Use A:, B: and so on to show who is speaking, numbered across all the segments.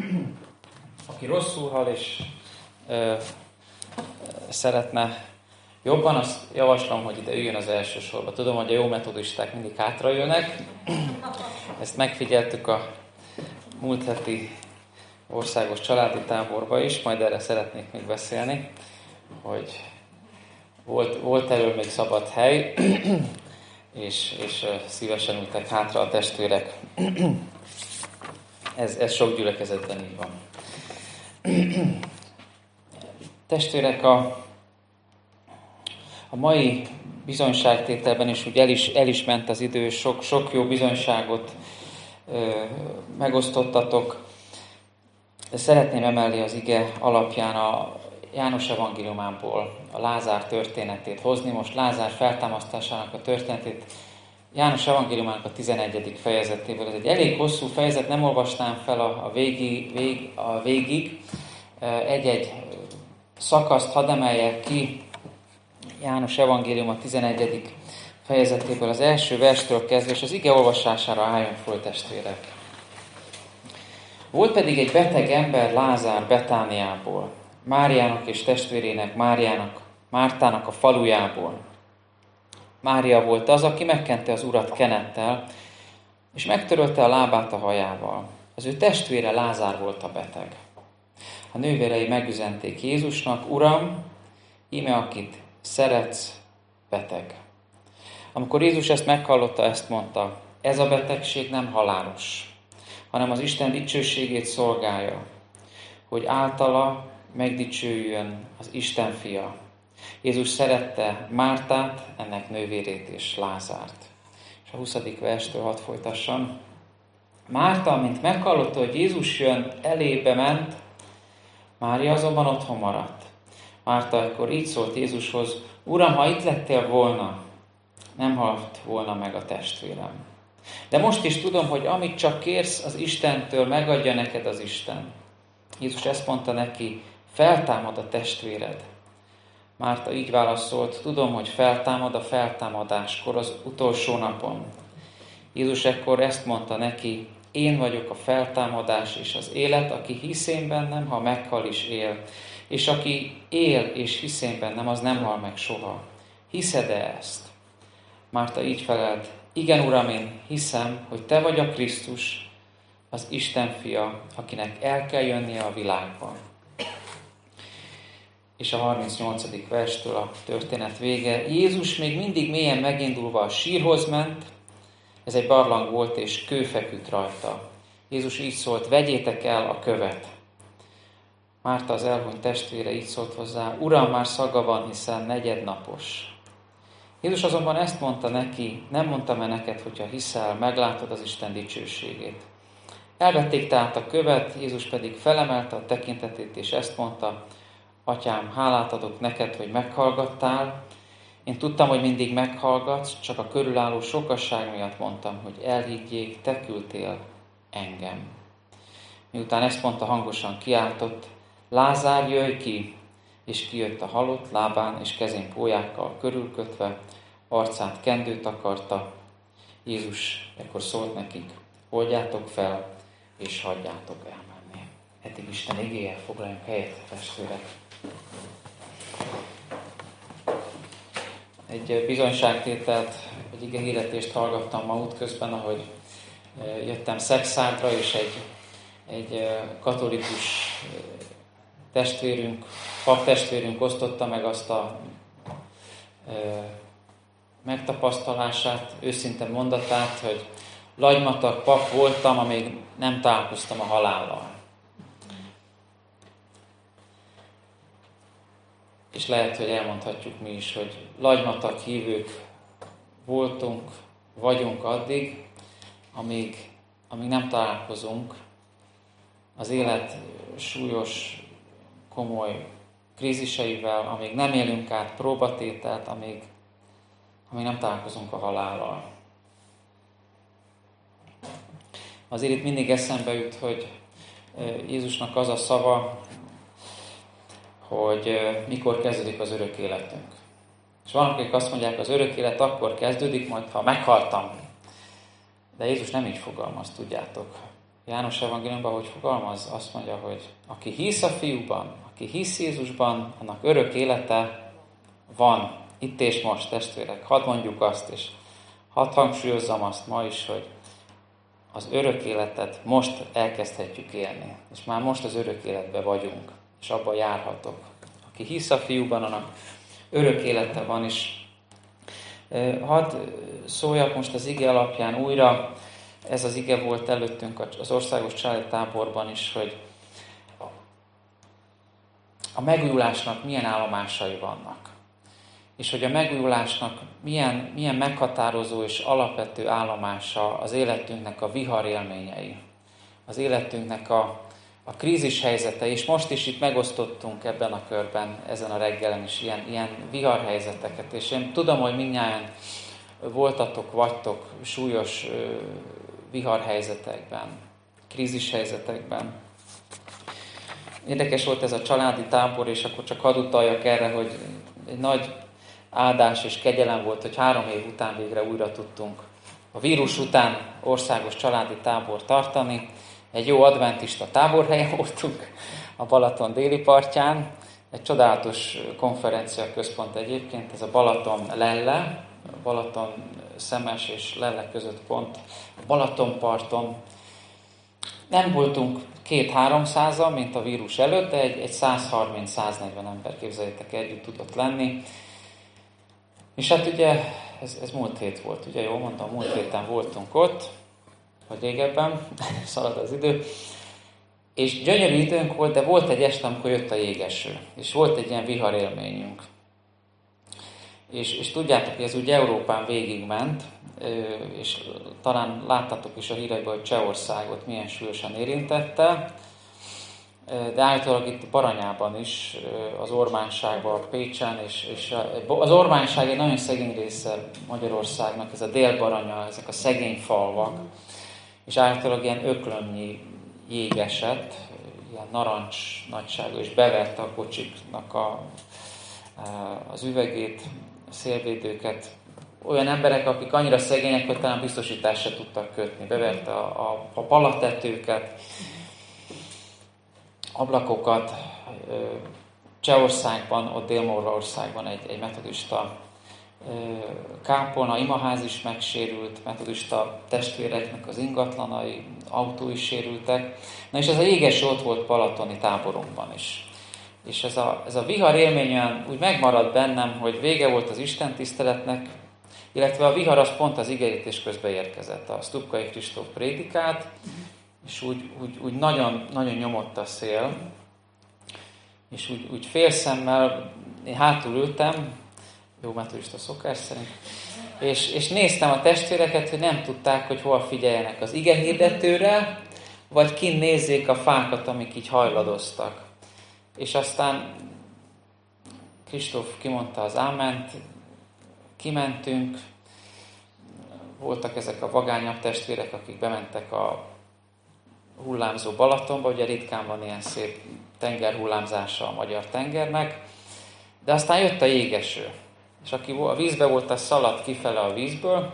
A: aki rosszul hal és szeretne jobban, azt javaslom, hogy ide üljön az első sorba. Tudom, hogy a jó metodisták mindig hátra jönnek. Ezt megfigyeltük a múlt heti országos családi táborba is, majd erre szeretnék még beszélni, hogy volt elől még szabad hely, és szívesen ültek hátra a testvérek. Ez sok gyülekezetben így van. Testvérek, a mai bizonyságtételben is úgy el is ment az idő, sok jó bizonyságot megosztottatok, de szeretném emelni az ige alapján a János evangéliumából a Lázár történetét hozni. Most Lázár feltámasztásának a történetét János evangéliumának a 11. fejezetéből. Ez egy elég hosszú fejezet, nem olvasnám fel a végig. Egy-egy szakaszt hadd emeljek ki János evangélium a 11. fejezetéből, az első verstől kezdve, és az ige olvasására álljon föl, testvérek. Volt pedig egy beteg ember, Lázár Betániából, Máriának és testvérének Mártának a falujából. Mária volt az, aki megkente az Urat kenettel, és megtörölte a lábát a hajával. Az ő testvére Lázár volt a beteg. A nővérei megüzenték Jézusnak: Uram, íme akit szeretsz, beteg. Amikor Jézus ezt meghallotta, ezt mondta: ez a betegség nem halálos, hanem az Isten dicsőségét szolgálja, hogy általa megdicsőjön az Isten fia. Jézus szerette Mártát, ennek nővérét és Lázárt. És a 20. verstől hadd folytassam. Márta, mint meghallotta, hogy Jézus jön, elébe ment, Mária azonban otthon maradt. Márta ekkor így szólt Jézushoz: Uram, ha itt lettél volna, nem halt volna meg a testvérem. De most is tudom, hogy amit csak kérsz az Istentől, megadja neked az Isten. Jézus ezt mondta neki: feltámad a testvéred. Márta így válaszolt: tudom, hogy feltámad a feltámadáskor, az utolsó napon. Jézus ekkor ezt mondta neki: én vagyok a feltámadás és az élet, aki hisz én bennem, ha meghal is él. És aki él és hisz én bennem, az nem hal meg soha. Hiszed-e ezt? Márta így felelt: igen, Uram, én hiszem, hogy te vagy a Krisztus, az Isten fia, akinek el kell jönnie a világban. És a 38. verstől a történet vége. Jézus még mindig mélyen megindulva a sírhoz ment, ez egy barlang volt, és kő feküdt rajta. Jézus így szólt: vegyétek el a követ. Márta, az elhunyt testvére, így szólt hozzá: Uram, már szaga van, hiszen negyednapos. Jézus azonban ezt mondta neki: nem mondtam-e neked, hogyha hiszel, meglátod az Isten dicsőségét. Elvették tehát a követ, Jézus pedig felemelte a tekintetét, és ezt mondta: Atyám, hálát adok neked, hogy meghallgattál. Én tudtam, hogy mindig meghallgatsz, csak a körülálló sokasság miatt mondtam, hogy elhiggyék, te küldtél engem. Miután ezt mondta, hangosan kiáltott: Lázár, jöjj ki! És kijött a halott, lábán és kezén pólyákkal körülkötve, arcát kendőt takarta. Jézus ekkor szólt nekik: oldjátok fel, és hagyjátok elmenni. Eddig Isten igéje, foglaljunk helyet, testvérek. Egy bizonyságtételt, egy igehirdetést hallgattam ma útközben, ahogy jöttem Szexárdra, és egy katolikus testvérünk, paptestvérünk osztotta meg azt a megtapasztalását, őszinte mondatát, hogy lagymatag pap voltam, amíg nem találkoztam a halállal. És lehet, hogy elmondhatjuk mi is, hogy lagymatag hívők voltunk, vagyunk addig, amíg nem találkozunk az élet súlyos, komoly kríziseivel, amíg nem élünk át próbatételt, amíg nem találkozunk a halállal. Azért itt mindig eszembe jut, hogy Jézusnak az a szava, hogy mikor kezdődik az örök életünk. És vannak, akik azt mondják, az örök élet akkor kezdődik, majd ha meghaltam. De Jézus nem így fogalmaz, tudjátok. János evangéliumban hogy fogalmaz? Azt mondja, hogy aki hisz a Fiúban, aki hisz Jézusban, annak örök élete van. Itt és most, testvérek, hadd mondjuk azt, és hadd hangsúlyozzam azt ma is, hogy az örök életet most elkezdhetjük élni. És már most az örök életben vagyunk, és abban járhatok. Aki hisz a Fiúban, annak örök élete van is. Hadd szóljak most az ige alapján újra, ez az ige volt előttünk az országos családi táborban is, hogy a megújulásnak milyen állomásai vannak. És hogy a megújulásnak milyen meghatározó és alapvető állomása az életünknek a viharélményei. Az életünknek a krízis helyzetei, és most is itt megosztottunk ebben a körben, ezen a reggelen is ilyen viharhelyzeteket. És én tudom, hogy mindnyájan voltatok, vagytok súlyos viharhelyzetekben, krízis helyzetekben. Érdekes volt ez a családi tábor, és akkor csak hadd utaljak erre, hogy egy nagy áldás és kegyelem volt, hogy 3 év után végre újra tudtunk a vírus után országos családi tábor tartani. Egy jó adventista táborhelyen voltunk a Balaton déli partján. Egy csodálatos konferenciaközpont egyébként, ez a Balaton-Lelle, a Balaton Szemes és Lelle között pont a Balatonparton. Nem voltunk 200-300-an, mint a vírus előtt, de egy 130-140 ember, képzeljétek, együtt tudott lenni. És hát ugye, ez múlt hét volt, ugye jól mondtam, múlt héten voltunk ott, vagy régebben, szalad az idő, és gyönyörű időnk volt, de volt egy este, amikor jött a jégeső, és volt egy ilyen viharélményünk. És tudjátok, hogy ez úgy Európán végigment, és talán láttatok is a hírekben, hogy Csehországot milyen súlyosan érintette, de állítólag itt Baranyában is, az Ormányságban, Pécsen, és az Ormányság egy nagyon szegény része Magyarországnak, ez a Dél-Baranya, ezek a szegény falvak, és állítólag ilyen öklömnyi jég esett, ilyen narancs nagyságú, és beverte a kocsiknak az üvegét, a szélvédőket. Olyan emberek, akik annyira szegények, hogy talán biztosítást se tudtak kötni. Beverte a palatetőket, ablakokat. Csehországban, ott Dél-Morvaországban egy metodista kápolna, imaház is megsérült, metodista testvéreknek az ingatlanai, autó is sérültek. Na és ez a jégeső ott volt balatoni táborunkban is. És ez a vihar élmény olyan úgy megmaradt bennem, hogy vége volt az Isten tiszteletnek, illetve a vihar az pont az igeértés közben érkezett. A Stupkai Kristóf prédikált, és úgy nagyon, nagyon nyomott a szél, és úgy félszemmel én hátul ültem, jó metodista szokás szerint, és néztem a testvéreket, hogy nem tudták, hogy hol figyeljenek, az igehirdetőre, vagy kint nézzék a fákat, amik így hajladoztak. És aztán Kristóf kimondta az áment, kimentünk, voltak ezek a vagányabb testvérek, akik bementek a hullámzó Balatonba, ugye ritkán van ilyen szép tengerhullámzása a magyar tengernek, de aztán jött a jégeső, és aki a vízbe volt, az szaladt kifele a vízből,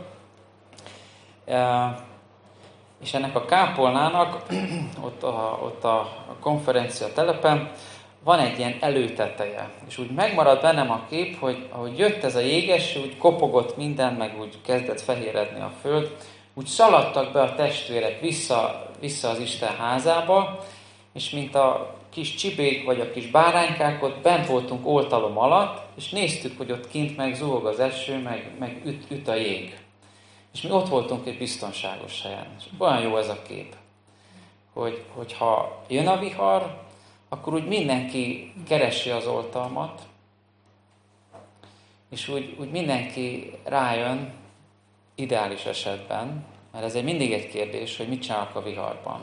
A: és ennek a kápolnának, ott a konferencia telepen van egy ilyen előteteje, és úgy megmaradt bennem a kép, hogy ahogy jött ez a jégeső, úgy kopogott minden, meg úgy kezdett fehéredni a föld, úgy szaladtak be a testvérek vissza az Isten házába, és mint a kis csibék vagy a kis báránykák, ott bent voltunk oltalom alatt, és néztük, hogy ott kint meg zuhog az eső, meg üt a jég. És mi ott voltunk egy biztonságos helyen. És olyan jó ez a kép, hogy ha jön a vihar, akkor úgy mindenki keresi az oltalmat, és úgy mindenki rájön, ideális esetben, mert ez mindig egy kérdés, hogy mit csinálok a viharban.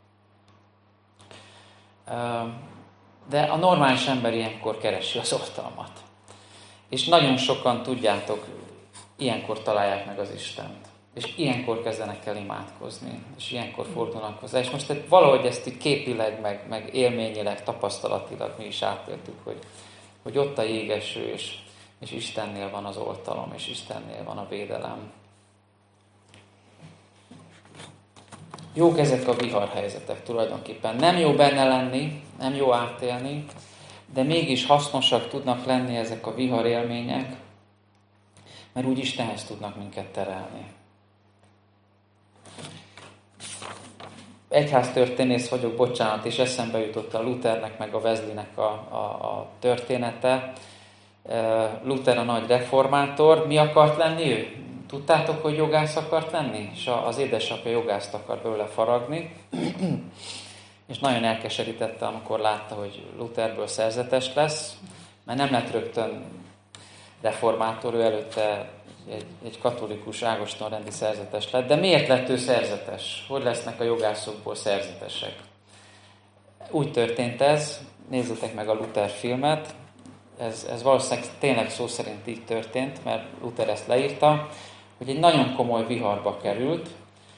A: De a normális ember ilyenkor keresi az oltalmat. És nagyon sokan, tudjátok, ilyenkor találják meg az Istent. És ilyenkor kezdenek el imádkozni. És ilyenkor fordulnak hozzá. És most valahogy ezt így képileg, meg élményileg, tapasztalatilag mi is átéltük, hogy ott a jégeső, és Istennél van az oltalom, és Istennél van a védelem. Jók ezek a viharhelyzetek tulajdonképpen. Nem jó benne lenni, nem jó átélni, de mégis hasznosak tudnak lenni ezek a viharélmények, mert úgy Istenhez tudnak minket terelni. Egyháztörténész vagyok, bocsánat, és eszembe jutott a Luthernek meg a Wesleynek a története. Luther a nagy reformátor. Mi akart lenni ő? Tudtátok, hogy jogász akart lenni? És az édesapja jogászt akart belőle faragni. És nagyon elkeserítette, amikor látta, hogy Lutherből szerzetes lesz, mert nem lett rögtön reformátor, ő előtte egy katolikus ágostonrendi szerzetes lett. De miért lett ő szerzetes? Hogy lesznek a jogászokból szerzetesek? Úgy történt ez, nézzétek meg a Luther filmet, ez valószínűleg tényleg szó szerint így történt, mert Luther ezt leírta, hogy egy nagyon komoly viharba került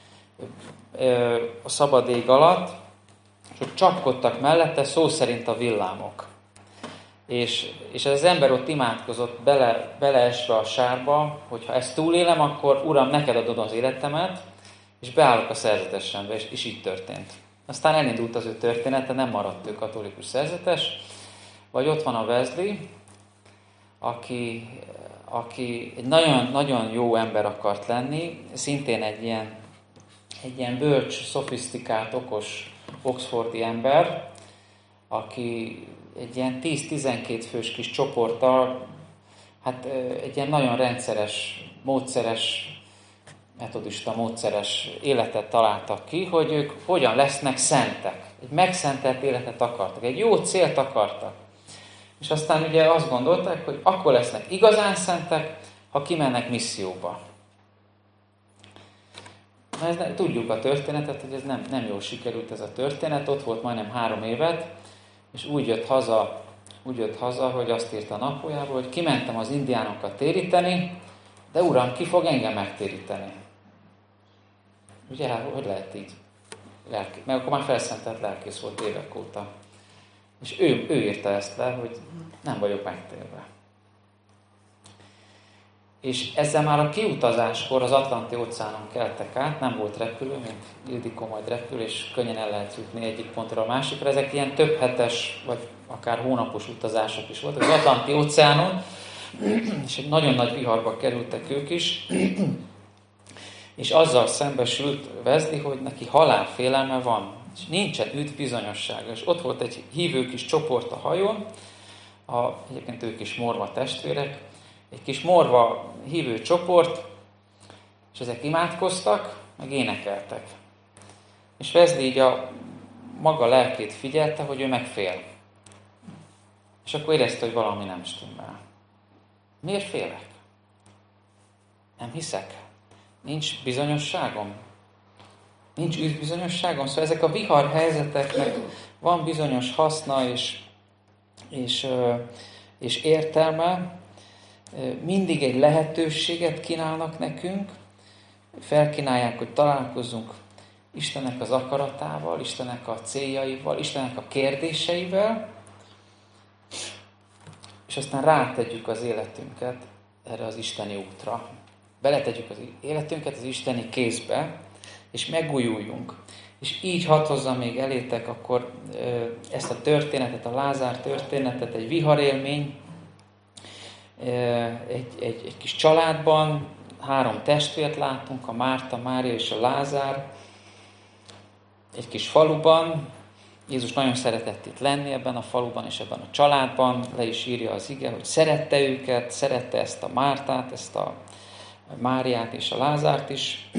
A: a szabad ég alatt, és ott csapkodtak mellette szó szerint a villámok. És az ember ott imádkozott beleesve a sárba, hogy ha ezt túlélem, akkor Uram, neked adod az életemet, és beállok a szerzetesembe, és így történt. Aztán elindult az ő története, nem maradt ő katolikus szerzetes, vagy ott van a Wesley, aki egy nagyon-nagyon jó ember akart lenni, szintén egy ilyen bölcs, szofisztikált, okos oxfordi ember, aki egy ilyen 10-12 fős kis csoporttal, hát egy ilyen nagyon rendszeres, metodista módszeres életet találtak ki, hogy ők hogyan lesznek szentek. Egy megszentelt életet akartak, egy jó célt akartak. És aztán ugye azt gondolták, hogy akkor lesznek igazán szentek, ha kimennek misszióba. Tudjuk a történetet, hogy ez nem jól sikerült ez a történet, ott volt majdnem 3 évet, és úgy jött haza, hogy azt írta a naplójából, hogy kimentem az indiánokat téríteni, de Uram, ki fog engem megtéríteni? Ugye, hogy lehet így? Meg akkor már felszentelt lelkész volt évek óta. És ő írta ezt le, hogy nem vagyok megtérve. És ezzel már a kiutazáskor az Atlanti-óceánon keltek át, nem volt repülő, mint Ildikó majd repül, és könnyen el lehet jutni egyik pontról a másikra. Ezek ilyen több hetes, vagy akár hónapos utazások is voltak az Atlanti-óceánon, és egy nagyon nagy viharba kerültek ők is, és azzal szembesült Wesley, hogy neki halálfélelme van, és nincsen üdvbizonyossága. És ott volt egy hívő kis csoport a hajón, egyébként ők is morva testvérek, egy kis morva hívő csoport, és ezek imádkoztak, meg énekeltek. És Wesley így a maga lelkét figyelte, hogy ő megfél. És akkor érezte, hogy valami nem stimmel. Miért félek? Nem hiszek. Nincs bizonyosságom. Nincs üdvbizonyosságom. Szóval ezek a vihar helyzeteknek van bizonyos haszna és értelme. Mindig egy lehetőséget kínálnak nekünk, felkínálják, hogy találkozzunk Istennek az akaratával, Istennek a céljaival, Istennek a kérdéseivel, és aztán rátegyük az életünket erre az isteni útra. Beletegyük az életünket az isteni kézbe, és megújuljunk. És így hadd hozzam még elétek akkor ezt a történetet, a Lázár történetet, egy viharélmény, egy kis családban, 3 testvért látunk, a Márta, Mária és a Lázár, egy kis faluban. Jézus nagyon szeretett itt lenni ebben a faluban és ebben a családban, le is írja az ige, hogy szerette őket, szerette ezt a Mártát, ezt a Máriát és a Lázárt is.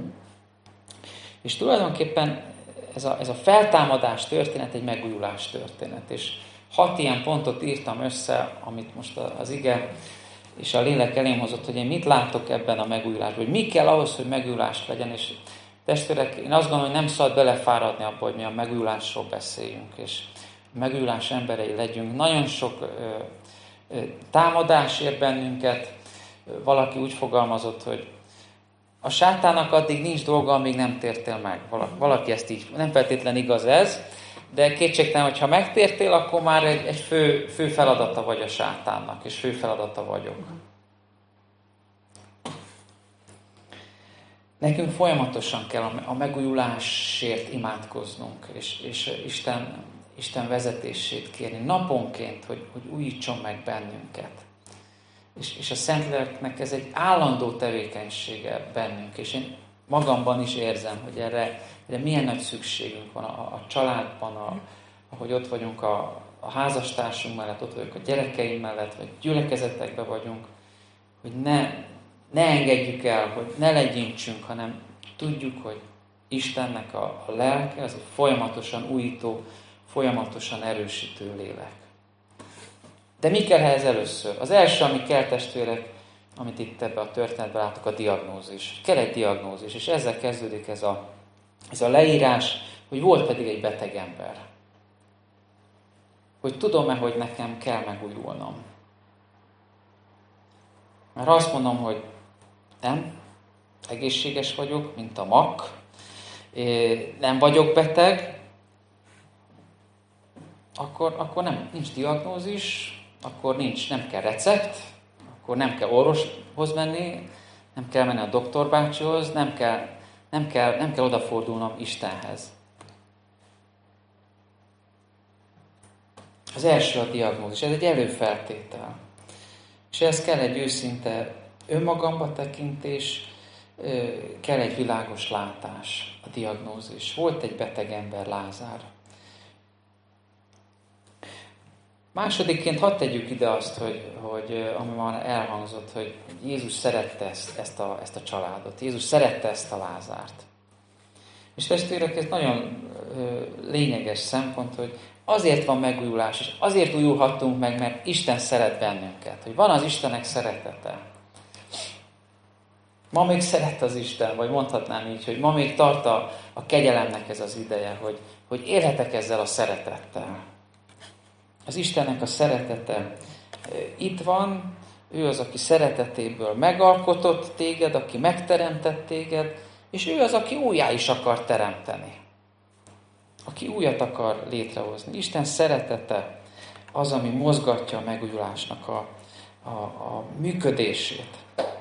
A: És tulajdonképpen ez a feltámadás történet egy megújulás történet, és 6 ilyen pontot írtam össze, amit most az ige és a lélek elém hozott, hogy én mit látok ebben a megújulásban, hogy mi kell ahhoz, hogy megújulás legyen, és testvérek, én azt gondolom, hogy nem szabad belefáradni abba, hogy mi a megújulásról beszéljünk, és a megújulás emberei legyünk. Nagyon sok támadás ér bennünket, valaki úgy fogalmazott, hogy a sátának addig nincs dolga, amíg nem tértél meg. Valaki ezt így, nem feltétlen igaz ez, de kétségtelen, hogy ha megtértél, akkor már egy fő feladata vagy a sátánnak, és fő feladata vagyok. Nekünk folyamatosan kell a megújulásért imádkoznunk, és Isten vezetését kérni naponként, hogy újítson meg bennünket. És a Szentléleknek ez egy állandó tevékenysége bennünk, és én magamban is érzem, hogy erre milyen nagy szükségünk van a családban, ahogy ott vagyunk a házastársunk mellett, ott vagyunk a gyerekeim mellett, vagy gyülekezetekben vagyunk, hogy ne engedjük el, hogy ne legyintsünk, hanem tudjuk, hogy Istennek a lelke az egy folyamatosan újító, folyamatosan erősítő lélek. De mi kell ehhez először? Az első, ami kell, testvérek, amit itt ebben a történetben látok, a diagnózis. Kell egy diagnózis, és ezzel kezdődik ez a leírás, hogy volt pedig egy beteg ember. Hogy tudom-e, hogy nekem kell megújulnom. Mert ha azt mondom, hogy nem, egészséges vagyok, mint a mak, nem vagyok beteg, akkor nincs diagnózis, akkor nem kell recept, akkor nem kell orvoshoz menni, nem kell menni a doktorbácsihoz, nem kell odafordulnom Istenhez. Az első a diagnózis, ez egy előfeltétel. És ehhez kell egy őszinte önmagamba tekintés, kell egy világos látás, a diagnózis. Volt egy beteg ember, Lázár. Másodikként hadd tegyük ide azt, hogy ami már elhangzott, hogy Jézus szerette ezt a családot. Jézus szerette ezt a Lázárt. És testvérek, ez nagyon lényeges szempont, hogy azért van megújulás, és azért újulhattunk meg, mert Isten szeret bennünket. Hogy van az Istennek szeretete. Ma még szeret az Isten, vagy mondhatnám így, hogy ma még tart a kegyelemnek ez az ideje, hogy élhetek ezzel a szeretettel. Az Istennek a szeretete itt van, ő az, aki szeretetéből megalkotott téged, aki megteremtett téged, és ő az, aki újjá is akar teremteni. Aki újat akar létrehozni. Isten szeretete az, ami mozgatja a megújulásnak a működését.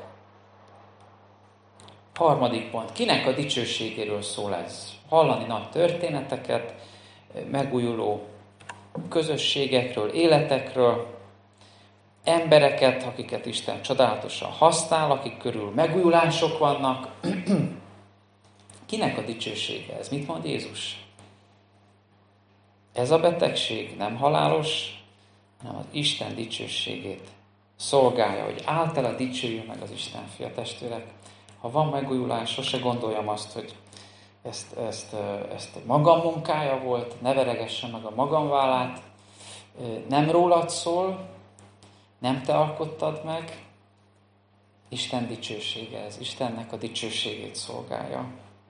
A: Harmadik pont. Kinek a dicsőségéről szól ez? Hallani nagy történeteket, megújuló közösségekről, életekről, embereket, akiket Isten csodálatosan használ, akik körül megújulások vannak. Kinek a dicsősége ez? Mit mond Jézus? Ez a betegség nem halálos, hanem az Isten dicsőségét szolgálja, hogy általa dicsőjön meg az Isten fia, testvérek. Ha van megújulás, sose gondoljam azt, hogy ezt magam munkája volt, ne veregesse meg a magam vállát, nem rólad szól, nem te alkottad meg, Isten dicsősége ez, Istennek a dicsőségét szolgálja.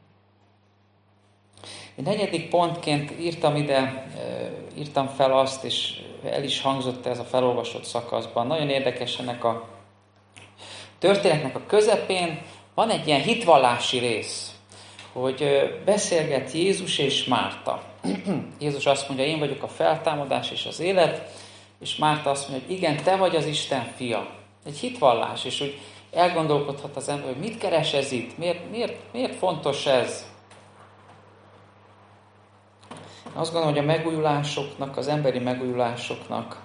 A: Én negyedik pontként írtam fel azt, és el is hangzott ez a felolvasott szakaszban. Nagyon érdekes ennek a történetnek a közepén van egy ilyen hitvallási rész, hogy beszélget Jézus és Márta. Jézus azt mondja, én vagyok a feltámadás és az élet, és Márta azt mondja, hogy igen, te vagy az Isten fia. Egy hitvallás, és úgy elgondolkodhat az ember, hogy mit keres ez itt, miért fontos ez? Azt gondolom, hogy a megújulásoknak, az emberi megújulásoknak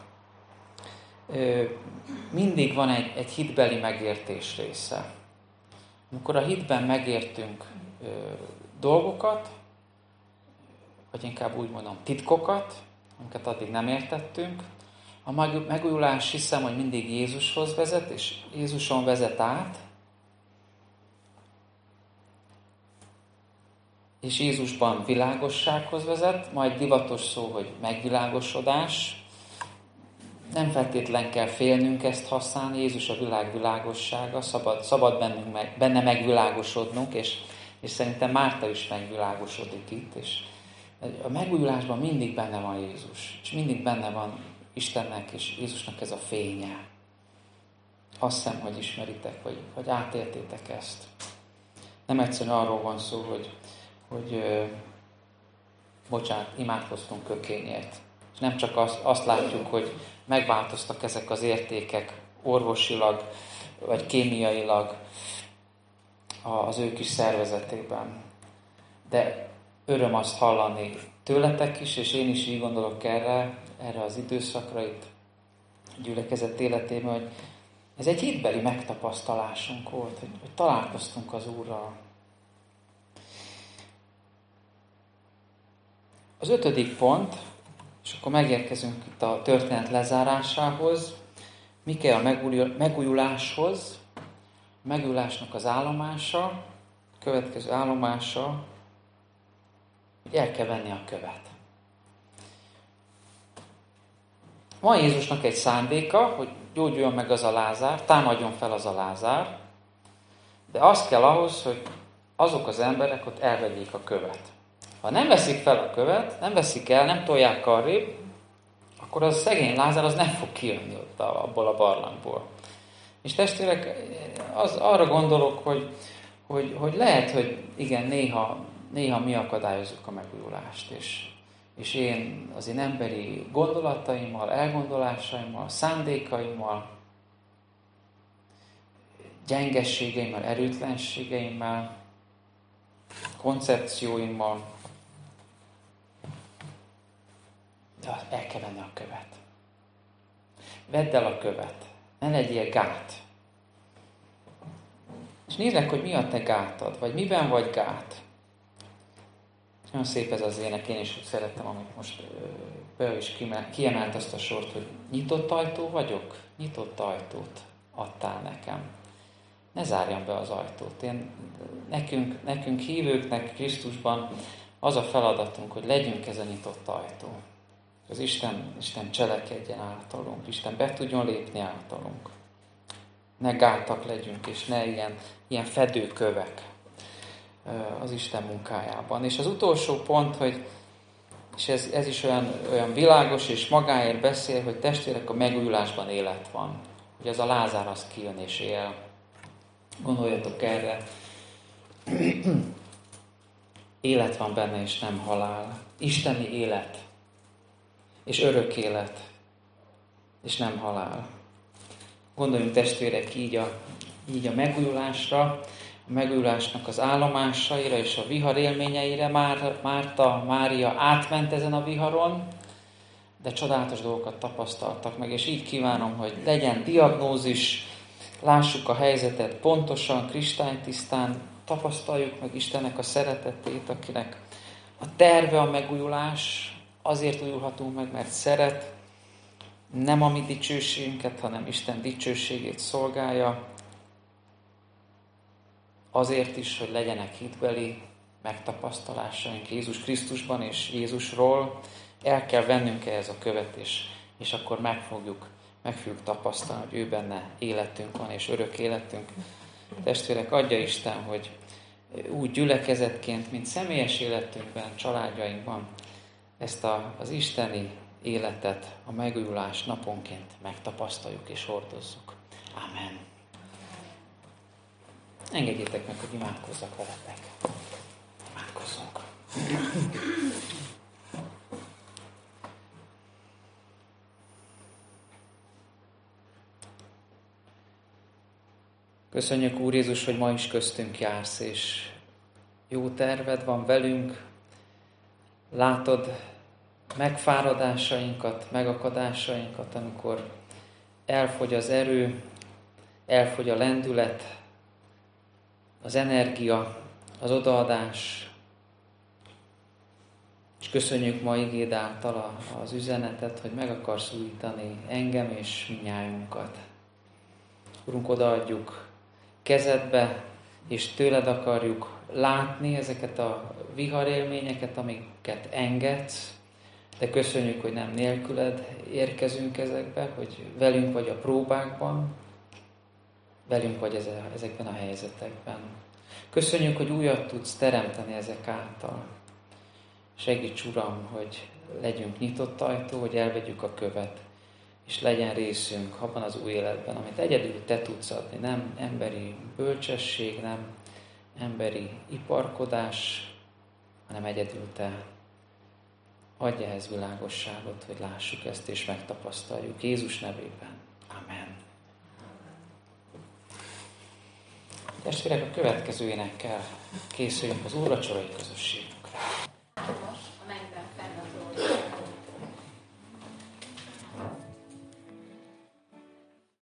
A: mindig van egy hitbeli megértés része. Amikor a hitben megértünk dolgokat, vagy inkább úgy mondom titkokat, amiket addig nem értettünk, a megújulás hiszem, hogy mindig Jézushoz vezet, és Jézuson vezet át, és Jézusban világossághoz vezet, majd divatos szó, hogy megvilágosodás. Nem feltétlen kell félnünk ezt használni, Jézus a világ világossága, szabad benne megvilágosodnunk, és szerintem Márta is megvilágosodik itt, és a megújulásban mindig benne van Jézus, és mindig benne van Istennek és Jézusnak ez a fénye. Azt hiszem, hogy ismeritek, vagy átéltétek ezt. Nem egyszerűen arról van szó, hogy imádkoztunk kökényért. És nem csak azt látjuk, hogy megváltoztak ezek az értékek orvosilag, vagy kémiailag, az ő kis szervezetében. De öröm azt hallani tőletek is, és én is így gondolok erre az időszakra itt a gyülekezet életében, hogy ez egy hitbeli megtapasztalásunk volt, hogy találkoztunk az Úrral. Az 5. pont, és akkor megérkezünk itt a történet lezárásához, mi kell a megújuláshoz, a megújulásnak az állomása, a következő állomása, hogy el kell venni a követ. Van Jézusnak egy szándéka, hogy gyógyuljon meg az a Lázár, támadjon fel az a Lázár, de az kell ahhoz, hogy azok az emberek ott elvegyék a követ. Ha nem veszik fel a követ, nem veszik el, nem tolják arrébb, akkor az a szegény Lázár az nem fog kijönni ott abból a barlangból. És testvérek, arra gondolok, hogy lehet, hogy igen, néha mi akadályozzuk a megújulást, és én az én emberi gondolataimmal, elgondolásaimmal, szándékaimmal, gyengességeimmel, erőtlenségeimmel, koncepcióimmal, de el kell venni a követ. Vedd el a követ. Ne legyél gát. És nézd meg, hogy mi a te gátad, vagy miben vagy gát. Nagyon szép ez az ének, én is szerettem, amit most Bea is kiemelt azt a sort, hogy nyitott ajtó vagyok, nyitott ajtót adtál nekem. Ne zárjam be az ajtót. Nekünk hívőknek Krisztusban az a feladatunk, hogy legyünk ez a nyitott ajtó. Az Isten cselekedjen általunk, Isten be tudjon lépni általunk. Ne gátak legyünk, és ne ilyen fedőkövek az Isten munkájában. És az utolsó pont, hogy, és ez is olyan világos és magáért beszél, hogy testvérek, a megújulásban élet van. Hogy az a Lázár az kijön és él. Gondoljatok erre. Élet van benne, és nem halál. Isteni élet. És örök élet. És nem halál. Gondoljunk testvérek így a megújulásra, a megújulásnak az állomásaira és a vihar élményeire. Mária átment ezen a viharon, de csodálatos dolgokat tapasztaltak meg, és így kívánom, hogy legyen diagnózis, lássuk a helyzetet pontosan, kristálytisztán, tapasztaljuk meg Istennek a szeretetét, akinek a terve a megújulás, azért újulhatunk meg, mert szeret, nem a mi dicsőségünket, hanem Isten dicsőségét szolgálja, azért is, hogy legyenek hitbeli megtapasztalásaink Jézus Krisztusban és Jézusról, el kell vennünk ehhez a követ, és akkor meg fogjuk tapasztalni, hogy ő benne életünk van, és örök életünk. Testvérek, adja Isten, hogy úgy gyülekezetként, mint személyes életünkben, családjainkban ezt az isteni életet, a megújulás naponként megtapasztaljuk és hordozzuk. Amen. Engedjétek meg, hogy imádkozzak veletek. Imádkozzunk. Köszönjük, Úr Jézus, hogy ma is köztünk jársz, és jó terved van velünk. Látod megfáradásainkat, megakadásainkat, amikor elfogy az erő, elfogy a lendület, az energia, az odaadás. És köszönjük ma igéd által az üzenetet, hogy meg akarsz újítani engem és mindnyájunkat. Urunk, odaadjuk kezedbe, és tőled akarjuk látni ezeket a viharélményeket, amiket engedsz, de köszönjük, hogy nem nélküled érkezünk ezekbe, hogy velünk vagy a próbákban, velünk vagy ezekben a helyzetekben. Köszönjük, hogy újat tudsz teremteni ezek által. Segíts, Uram, hogy legyünk nyitott ajtó, hogy elvegyük a követ, és legyen részünk abban az új életben, amit egyedül te tudsz adni, nem emberi bölcsesség, nem emberi iparkodás, hanem egyedül te. Adj ehhez világosságot, hogy lássuk ezt és megtapasztaljuk. Jézus nevében. Amen. Testvérek, a következő énekkel készüljünk az úrvacsorai közösségbe.